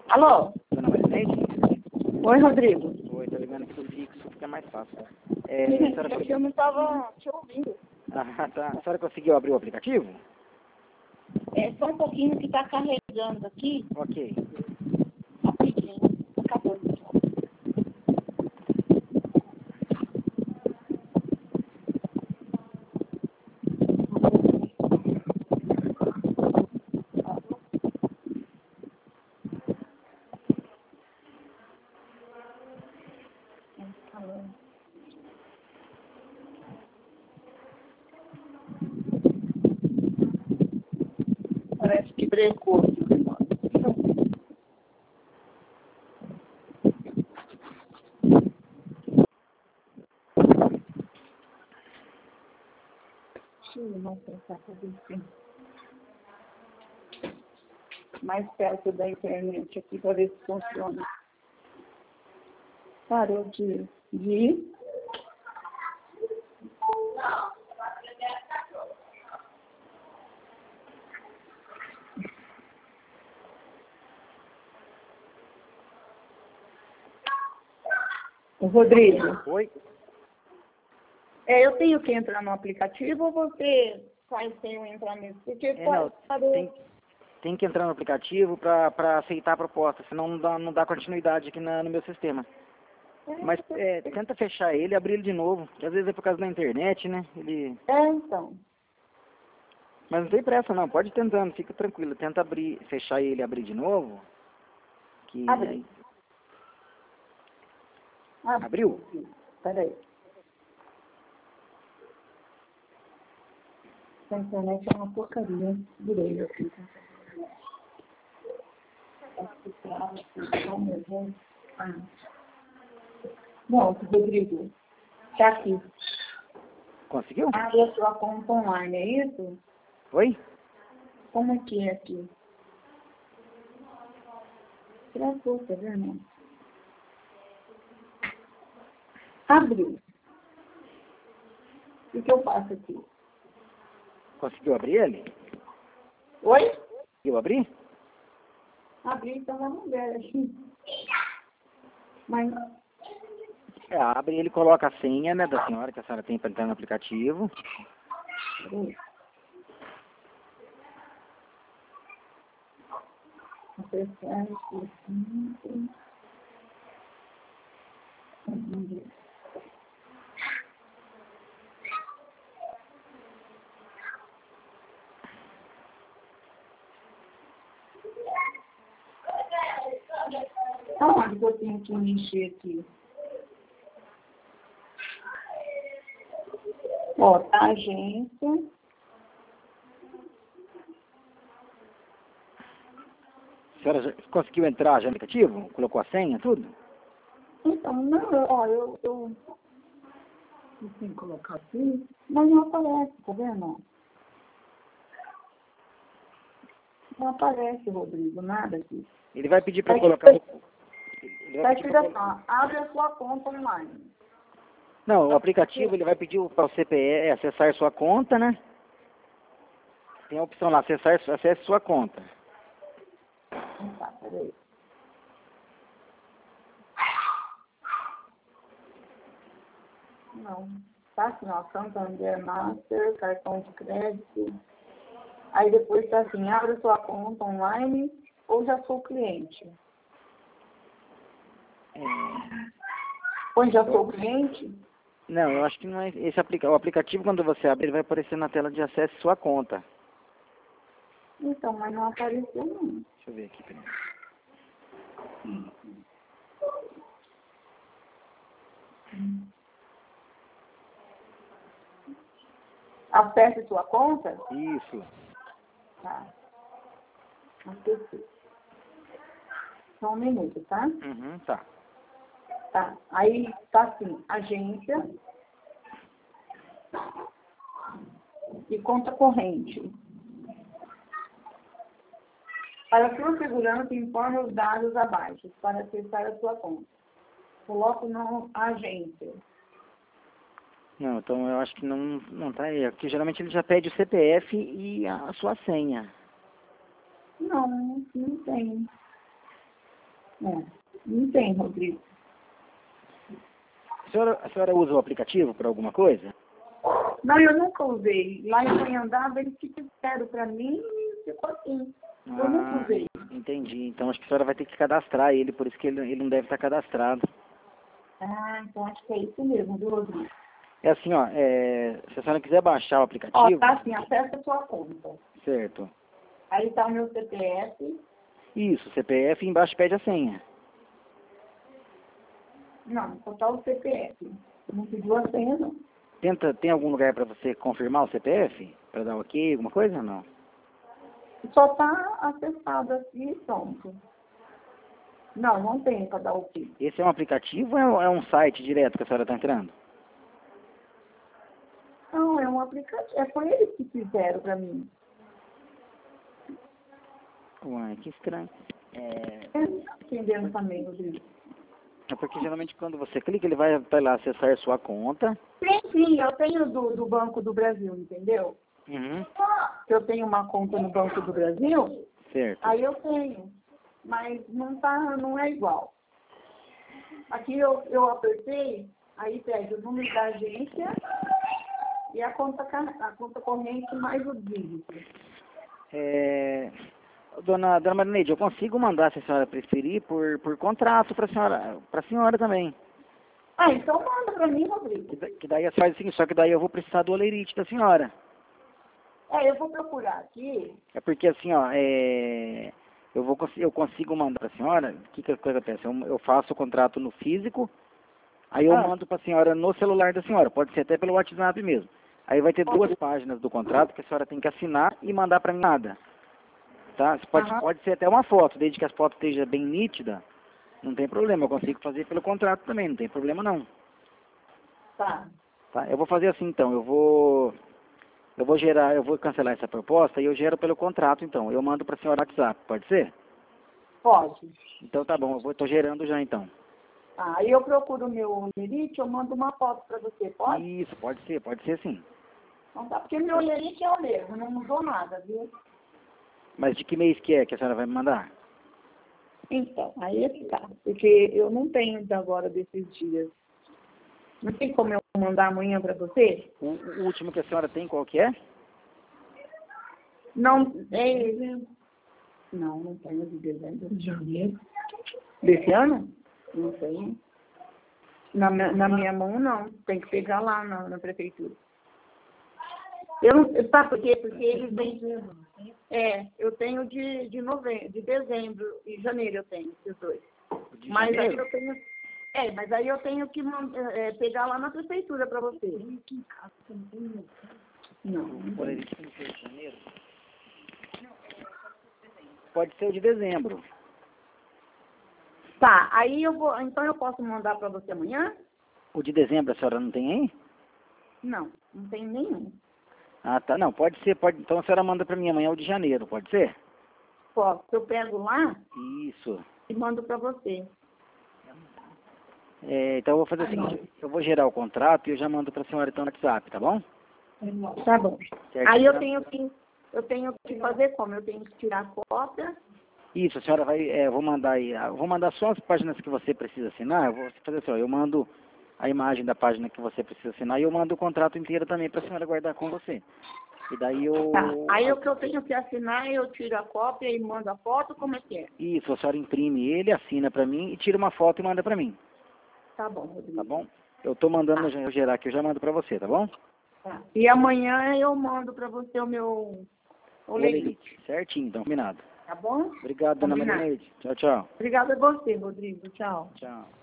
Alô? Dona Marineide? Oi, Rodrigo. Oi, tô ligando aqui do fixo, fica mais fácil. Eu não estava te ouvindo. Ah, tá. A senhora conseguiu abrir o aplicativo? É só um pouquinho que está carregando aqui. Ok. Rapidinho. Acabou. Parece que brecou. Deixa eu mostrar pra você. Mais perto da internet aqui para ver se funciona. Parou de ir. O Rodrigo. Oi? Eu tenho que entrar no aplicativo ou você faz sem eu entrar mesmo? Porque Não, parou. tem que entrar no aplicativo para aceitar a proposta, senão não dá continuidade aqui no meu sistema. Mas tenta fechar ele e abrir ele de novo, que às vezes é por causa da internet, né? Então. Mas não tem pressa não, pode ir tentando, fica tranquilo. Tenta fechar ele e abrir de novo. Abriu. Abriu? Peraí. A internet é uma porcaria. Virei aqui. Bom, Rodrigo, tá aqui. Conseguiu? Abre a sua conta online, é isso? Oi? Como é que é aqui? Travou, tá vendo? Abriu. O que eu faço aqui? Conseguiu abrir ele? Oi? Conseguiu abrir? Abri, então vamos ver aqui. Mas Abre ele, coloca a senha, né, da senhora, que a senhora tem para entrar no aplicativo. aonde eu tenho que mexer aqui? Ó, tá, agência. A senhora já conseguiu entrar já no aplicativo? Colocou a senha, tudo? Então, não, ó, eu tenho que colocar aqui, mas não aparece, tá vendo? Não aparece, Rodrigo, nada aqui. Ele vai pedir para Tá colocar... Tá escrito assim, abre a sua conta online. Não, o aplicativo ele vai pedir para o CPF acessar sua conta, né? Tem a opção lá, acesse sua conta. Tá, peraí. Não, tá assim, ó, Santander Master, cartão de crédito. Aí depois tá assim, abre a sua conta online ou já sou cliente. Ou já sou cliente? Não, eu acho que não é o aplicativo quando você abre, ele vai aparecer na tela de acesso sua conta. Então, mas não apareceu não. Deixa eu ver aqui primeiro. Acesse sua conta? Isso. Tá. Acessei. Só um minuto, tá? Uhum, tá. Tá. Aí tá assim, agência e conta corrente. Para sua segurança, informe os dados abaixo para acessar a sua conta. Coloque na agência. Não, então eu acho que não tá aí. Porque geralmente ele já pede o CPF e a sua senha. Não, não tem. É. Não tem, Rodrigo. A senhora usa o aplicativo para alguma coisa? Não, eu nunca usei. Lá em Anhangaba, eles fizeram para mim e ficou assim. Eu nunca usei. Entendi. Então acho que a senhora vai ter que cadastrar ele, por isso que ele não deve estar cadastrado. Ah, então acho que é isso mesmo, viu, Rodrigo? É assim, ó, se a senhora quiser baixar o Ó, aplicativo... tá assim, acessa a sua conta. Certo. Aí tá o meu CPF. Isso, CPF e embaixo pede a senha. Não, só tá o CPF. Não pediu a senha, não. Tem algum lugar para você confirmar o CPF? Para dar ok, alguma coisa ou não? Só tá acessado aqui e pronto. Não, não tem para dar o quê? Esse é um aplicativo ou é um site direto que a senhora está entrando? Não, é um aplicativo. É foi eles que fizeram para mim. Uai, que estranho. Eu não tô entendendo também, Rodrigo. É porque geralmente quando você clica, ele vai lá acessar a sua conta. Sim, eu tenho do Banco do Brasil, entendeu? Uhum. Eu tenho uma conta no Banco do Brasil, Certo. aí eu tenho, mas não é igual. Aqui eu apertei, aí pede o número da agência e a conta corrente mais o dígito. Dona Marineide, eu consigo mandar, se a senhora preferir, por contrato para a senhora também. Ah, então manda para mim, Rodrigo. Que daí a senhora faz o seguinte, só que daí eu vou precisar do olerite da senhora. Eu vou procurar aqui. É porque assim, ó, eu consigo mandar para a senhora, o que acontece? Eu faço o contrato no físico, aí eu mando para a senhora no celular da senhora, pode ser até pelo WhatsApp mesmo. Aí vai ter 2 páginas do contrato que a senhora tem que assinar e mandar para mim nada. Tá? Pode ser até uma foto, desde que a foto esteja bem nítida, não tem problema, eu consigo fazer pelo contrato também, não tem problema não. Tá. Tá? Eu vou fazer assim então, eu vou cancelar essa proposta e eu gero pelo contrato então, eu mando para a senhora no WhatsApp, pode ser? Pode. Então tá bom, tô gerando já então. Aí eu procuro o meu olerite, eu mando uma foto para você, pode? Isso, pode ser sim. Não tá, porque meu olerite é o mesmo, não mudou nada, viu? Mas de que mês que é que a senhora vai me mandar? Então, aí é que tá. Porque eu não tenho de agora desses dias. Não tem como eu mandar amanhã para você? O último que a senhora tem, qual que é? Não, não tenho de dezembro. De janeiro. Desse ano? Não tenho. Na minha mão, não. Tem que pegar lá na prefeitura. Sabe por quê? Porque eles vêm... eu tenho de novembro, de dezembro e janeiro eu tenho, esses dois. Mas aí eu tenho... mas aí eu tenho que pegar lá na prefeitura para você. Aqui em casa você não tem... Não. Pode ser o de dezembro. Tá, aí então eu posso mandar para você amanhã? O de dezembro a senhora não tem aí? Não tem nenhum. Ah, tá. Não, pode ser. Então a senhora manda para mim amanhã o de janeiro, pode ser? Posso. Eu pego lá Isso. e mando para você. Então eu vou fazer o seguinte, eu vou gerar o contrato e eu já mando para a senhora então no WhatsApp, tá bom? Tá bom. Certo, Aí então. eu tenho que fazer como? Eu tenho que tirar a cópia. Isso, a senhora vai, eu vou mandar aí, vou mandar só as páginas que você precisa assinar, eu vou fazer assim, ó, eu mando a imagem da página que você precisa assinar e eu mando o contrato inteiro também para a senhora guardar com você. E daí eu... Tá. Aí o que eu tenho que assinar, eu tiro a cópia e mando a foto, como é que é? Isso, a senhora imprime ele, assina para mim e tira uma foto e manda para mim. Tá bom, Rodrigo. Tá bom? Eu tô mandando eu gerar aqui, eu já mando para você, tá bom? Tá. E amanhã eu mando para você o meu olerite. Certinho, então, combinado. Tá bom? Obrigado, dona Combinado. Marineide. Tchau, tchau. Obrigada a você, Rodrigo. Tchau. Tchau.